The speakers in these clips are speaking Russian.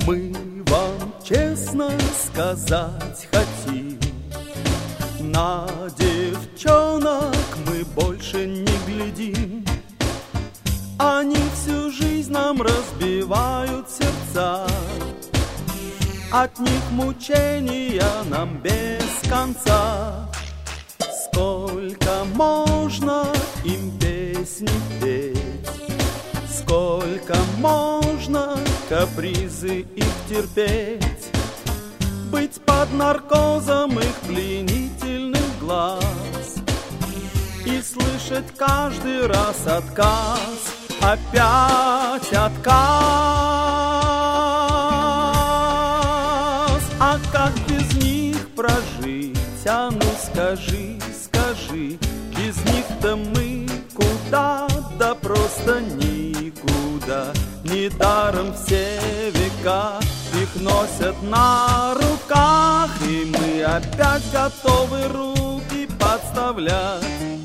Мы вам честно сказать хотим, на девчонок мы больше не глядим. Они всю жизнь нам разбивают сердца, от них мучения нам без конца. Сколько можно им песни петь, сколько можно капризы их терпеть, быть под наркозом их пленительных глаз и слышать каждый раз отказ, опять отказ. А как без них прожить? А ну скажи, скажи, без них-то мы куда? Да просто никуда. Недаром все века их носят на руках, и мы опять готовы руки подставлять.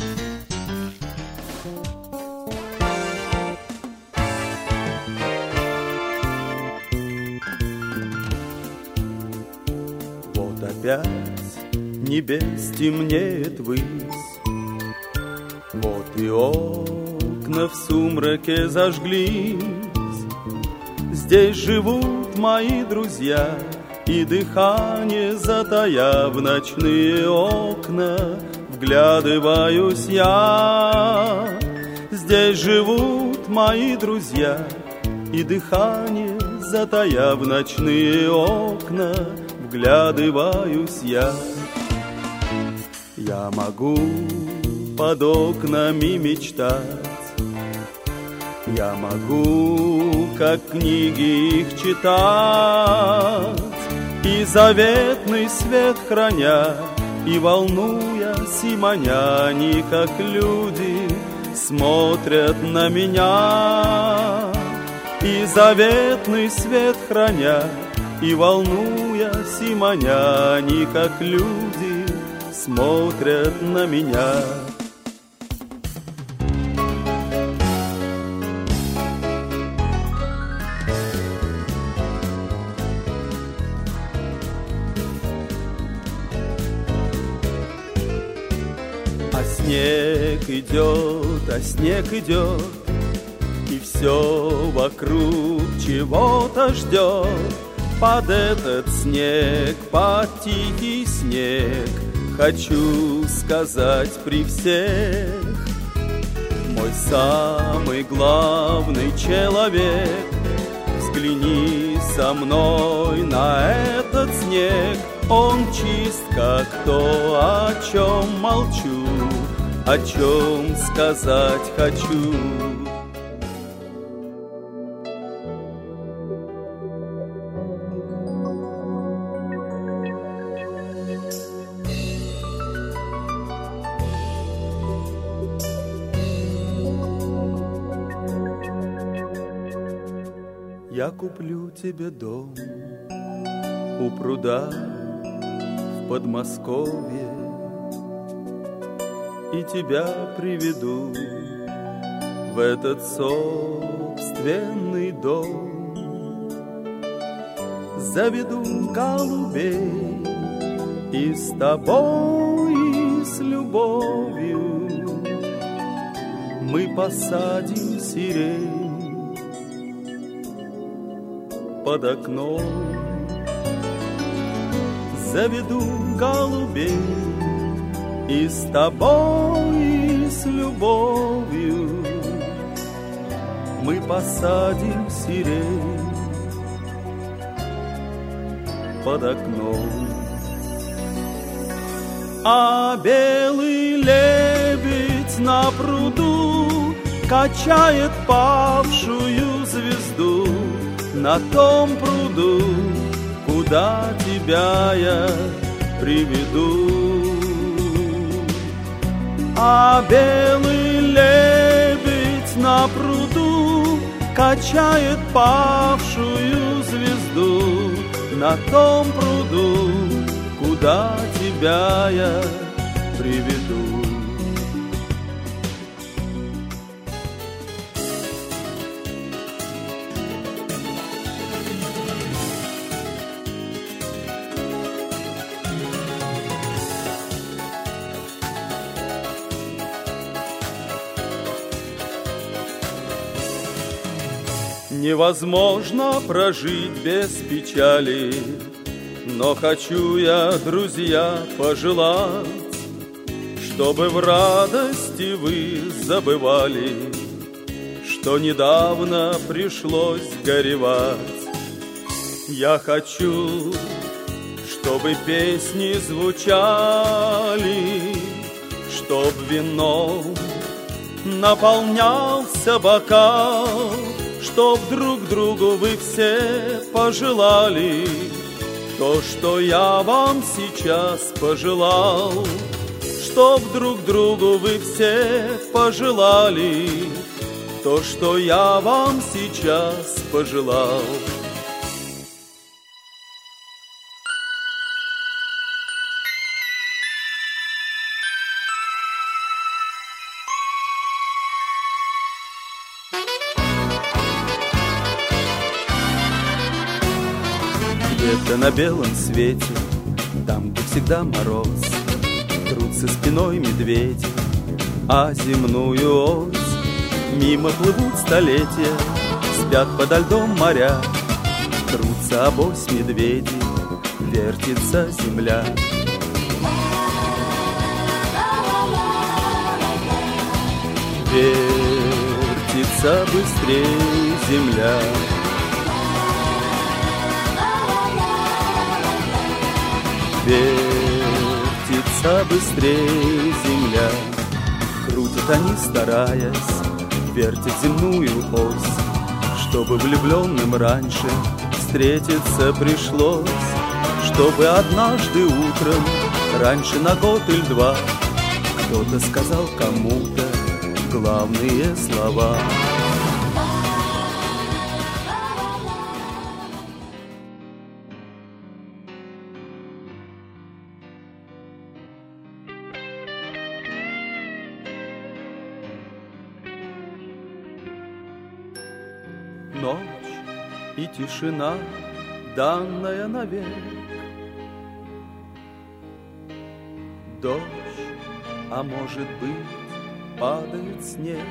Вот опять небес темнеет ввысь, вот и окна в сумраке зажглись. Здесь живут мои друзья, и дыхание затая в ночные окна вглядываюсь я. Здесь живут мои друзья, и дыхание затая в ночные окна вглядываюсь я. Я могу под окнами мечтать, я могу, как книги их читать, и заветный свет храня, и волнуясь и маня, они, как люди, смотрят на меня. И заветный свет храня, и волнуясь и маня, они, как люди, смотрят на меня. Снег идет, и все вокруг чего-то ждет. Под этот снег, под тихий снег, хочу сказать при всех: мой самый главный человек, взгляни со мной на этот снег. Он чист, как то, о чем молчу, о чем сказать хочу. Я куплю тебе дом у пруда в Подмосковье, и тебя приведу в этот собственный дом. Заведу голубей и с тобой, и с любовью мы посадим сирень под окном. Заведу голубей и с тобой, и с любовью мы посадим сирень под окном. А белый лебедь на пруду качает павшую звезду на том пруду, куда тебя я приведу. А белый лебедь на пруду качает павшую звезду на том пруду, куда тебя я приведу. Невозможно прожить без печали, но хочу я, друзья, пожелать, чтобы в радости вы забывали, что недавно пришлось горевать. Я хочу, чтобы песни звучали, чтоб вином наполнялся бокал, чтоб друг другу вы все пожелали то, что я вам сейчас пожелал, чтоб друг другу вы все пожелали то, что я вам сейчас пожелал. Где-то на белом свете, там, где всегда мороз, трутся спиной медведи, а земную ось мимо плывут столетия, спят подо льдом моря, трутся обось медведи, вертится земля. Вертится быстрее земля. Вертится быстрее земля. Крутят они, стараясь, вертят земную ось, чтобы влюбленным раньше встретиться пришлось, чтобы однажды утром, раньше на год или два, кто-то сказал кому-то главные слова. Ночь и тишина, данная навек. Дождь, а может быть, падает снег.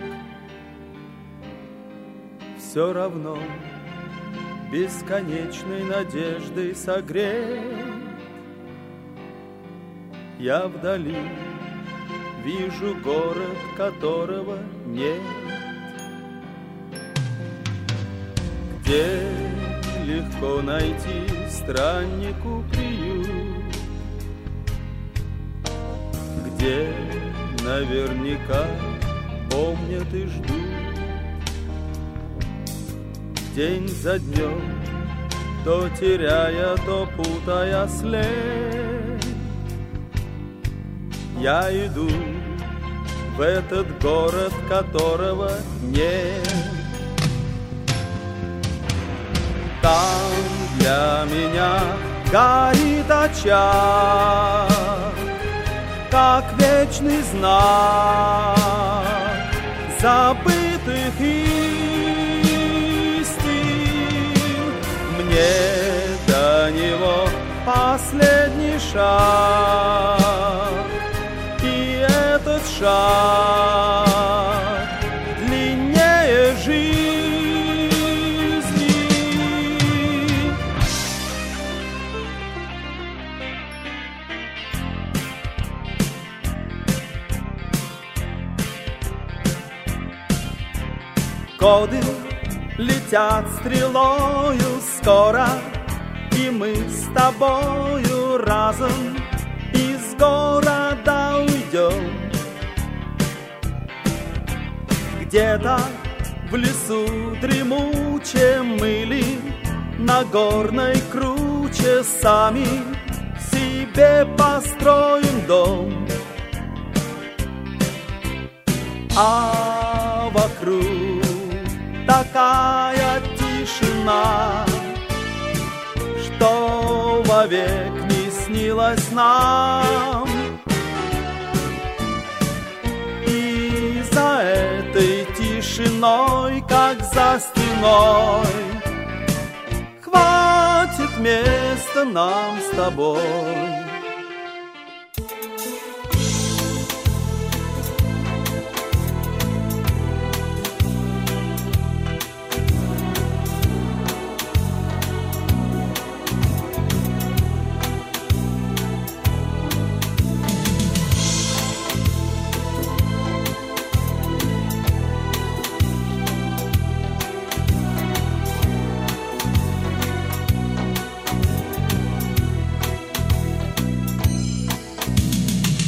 Все равно бесконечной надеждой согрет. Я вдали вижу город, которого нет, где легко найти страннику приют, где наверняка помнят и ждут. День за днем, то теряя, то путая след, я иду в этот город, которого нет. Там для меня горит очаг, как вечный знак забытых истин. Мне до него последний шаг, и этот шаг длиннее жизни. Годы летят стрелою скоро, и мы с тобою разом из города уйдем. Где-то в лесу дремучем или на горной круче сами себе построим дом. А вокруг такая тишина, что вовек не снилась нам. И за этой тишиной, как за стеной, хватит места нам с тобой.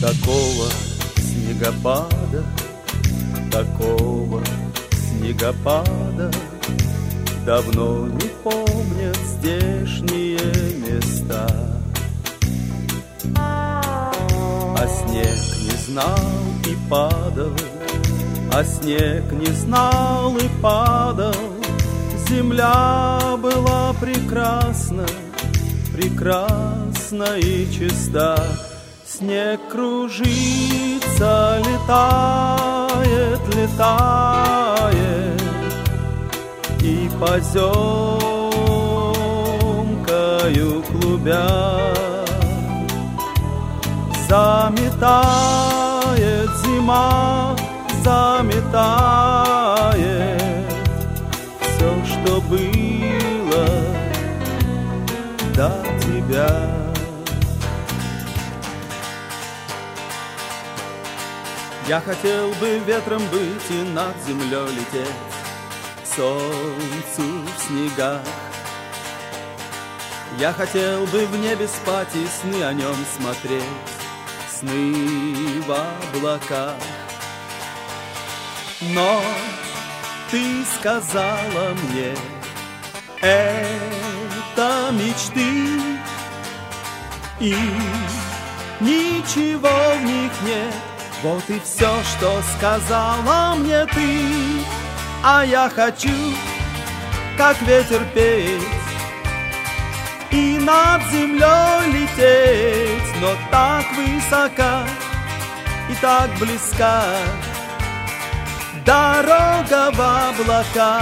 Такого снегопада, такого снегопада давно не помнят здешние места. А снег не знал и падал, а снег не знал и падал. Земля была прекрасна, прекрасна и чиста. Снег кружится, летает, летает, и поземкою клубя заметает зима, заметает все, что было до тебя. Я хотел бы ветром быть и над землей лететь, к солнцу в снегах. Я хотел бы в небе спать и сны о нем смотреть, сны в облаках. Но ты сказала мне, это мечты, и ничего в них нет. Вот и все, что сказала мне ты. А я хочу, как ветер, петь и над землей лететь, но так высока и так близка дорога в облака.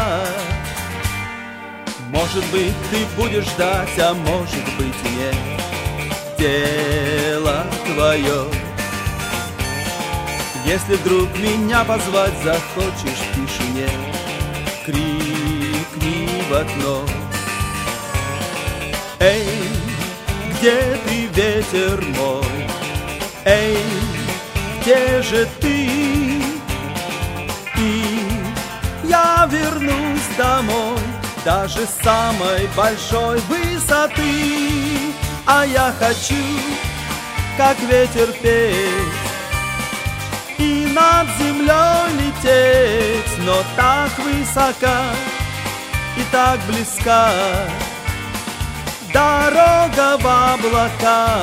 Может быть, ты будешь ждать, а может быть и нет. Дело твое. Если вдруг меня позвать захочешь в тишине, крикни в окно. Эй, где ты, ветер мой? Эй, где же ты? И я вернусь домой, даже с самой большой высоты. А я хочу, как ветер, петь и над землей лететь, но так высока и так близка дорога в облака.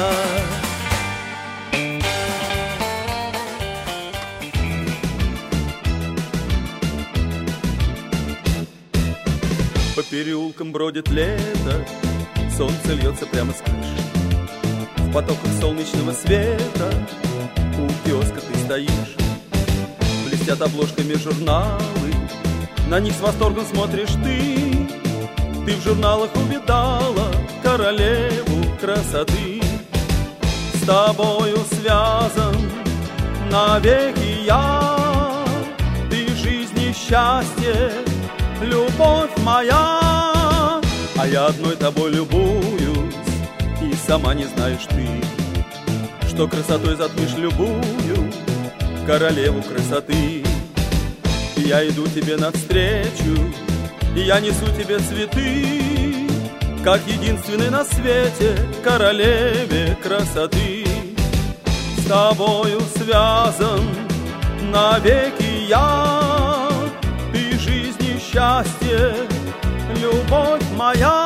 По переулкам бродит лето, солнце льется прямо с крыши. В потоках солнечного света у киоска ты стоишь. Блестят обложками журналы, на них с восторгом смотришь ты. Ты в журналах увидала королеву красоты. С тобою связан навеки я. Ты жизнь и счастье, любовь моя. А я одной тобой любуюсь, и сама не знаешь ты, что красотой затмишь любую королеву красоты. И я иду тебе навстречу, и я несу тебе цветы, как единственной на свете королеве красоты. С тобою связан навеки я. Ты жизнь и счастье, любовь моя.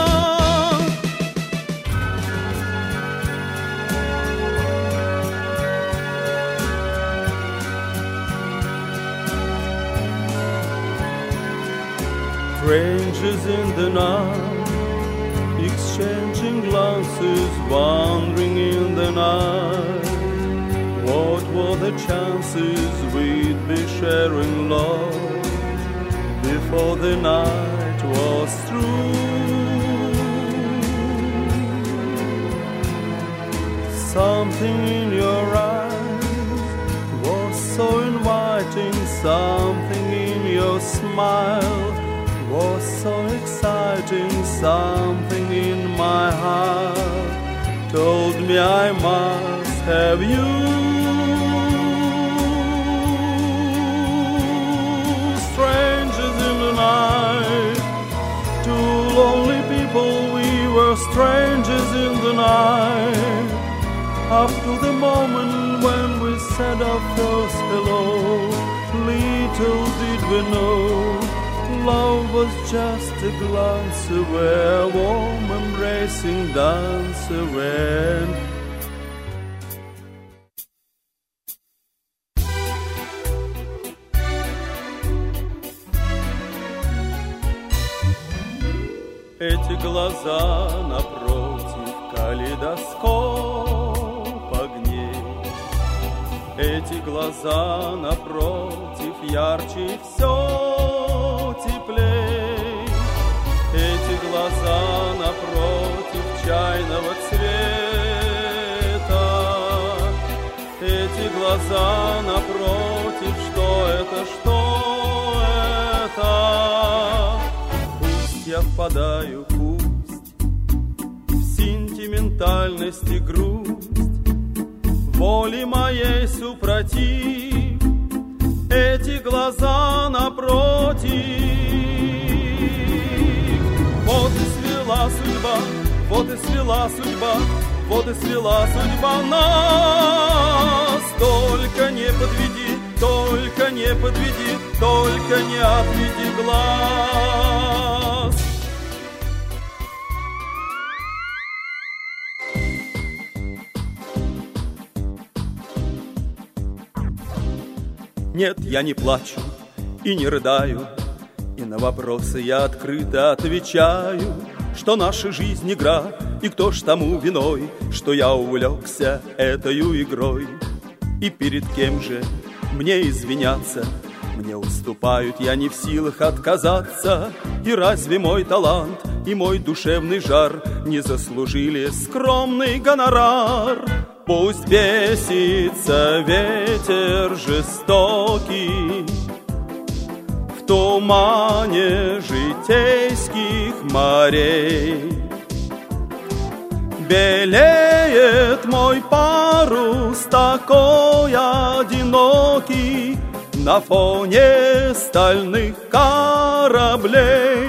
Strangers in the night, exchanging glances, wandering in the night. What were the chances we'd be sharing love before the night was through? Something in your eyes was so inviting, something in your smile was so exciting, something in my heart told me I must have you. Strangers in the night, two lonely people, we were strangers in the night. up to the moment when we said our first hello. Little did we know, love was just a glance away, a warm embracing dance away. Эти глаза напротив калейдоскоп огней, эти глаза напротив ярче все теплей, эти глаза напротив чайного цвета, эти глаза напротив, что это? Я впадаю, пусть в сентиментальность и грусть, воли моей супротив, эти глаза напротив. Вот и свела судьба, вот и свела судьба, вот и свела судьба нас. Только не подведи, только не подведи, только не отведи глаз. Нет, я не плачу и не рыдаю, и на вопросы я открыто отвечаю, что наша жизнь игра, и кто ж тому виной, что я увлекся этою игрой. И перед кем же мне извиняться? Мне уступают, я не в силах отказаться. И разве мой талант и мой душевный жар не заслужили скромный гонорар? Пусть бесится ветер жестокий в тумане житейских морей. Белеет мой парус такой одинокий на фоне стальных кораблей.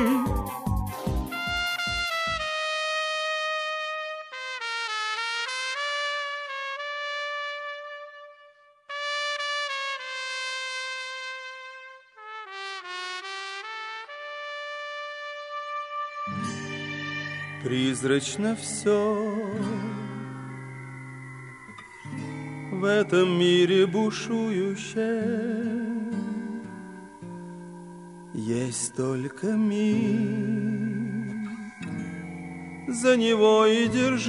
Призрачно все в этом мире бушующее, есть только миг, за него и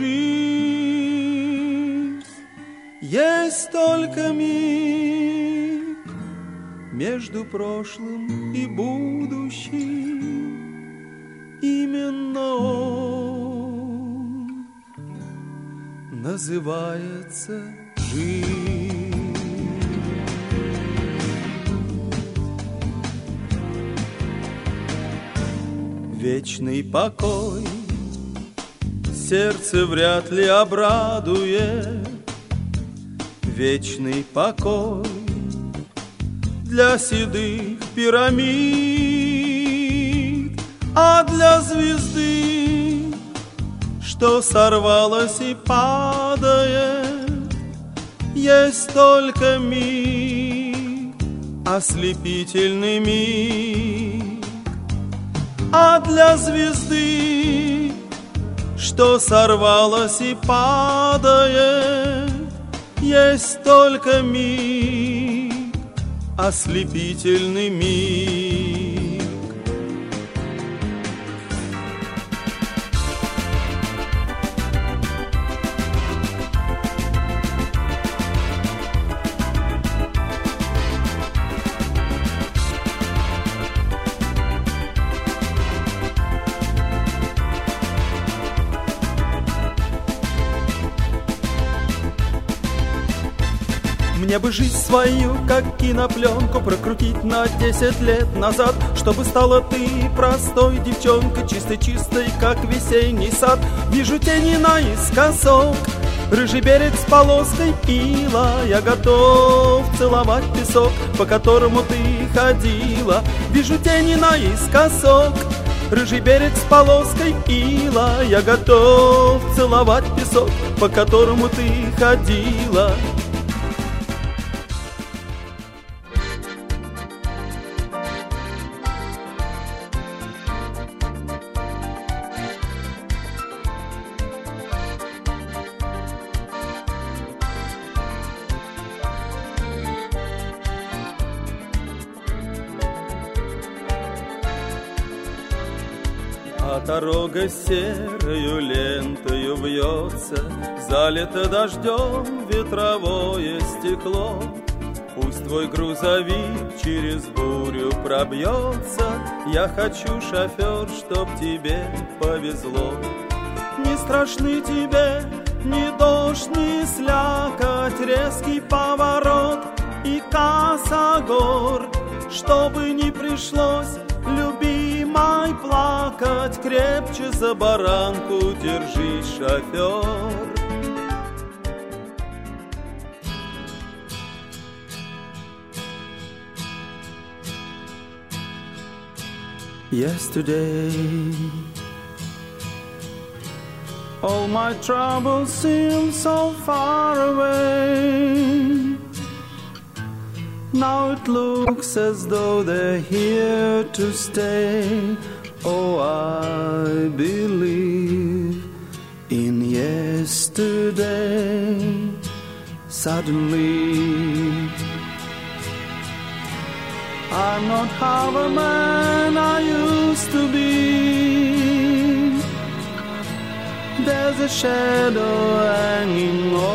держись. Есть только миг между прошлым и будущим. Именно он называется жизнь. Вечный покой сердце вряд ли обрадует. Вечный покой для седых пирамид, а для звезды, что сорвалась и падает, есть только миг, ослепительный миг. А для звезды, что сорвалась и падает, есть только миг, ослепительный миг. Мне бы жизнь свою, как кинопленку, прокрутить на 10 лет назад, чтобы стала ты простой девчонкой, чистой-чистой, как весенний сад. Вижу тени наискосок, рыжий берег с полоской ила. Я готов целовать песок, по которому ты ходила. Вижу тени наискосок, Рыжий берег с полоской ила, я готов целовать песок, по которому ты ходила. А дорога серою лентою вьется, залито дождем ветровое стекло. Пусть твой грузовик через бурю пробьется, я хочу, шофер, чтоб тебе повезло. Не страшны тебе ни дождь, ни слякоть, резкий поворот и косогор. Чтобы не пришлось, любимой, плакать, крепче за баранку держись, шофер. Yesterday, all my troubles seem so far away. Now it looks as though they're here to stay. Oh, I believe in yesterday. Suddenly, I'm not half a man I used to be. There's a shadow hanging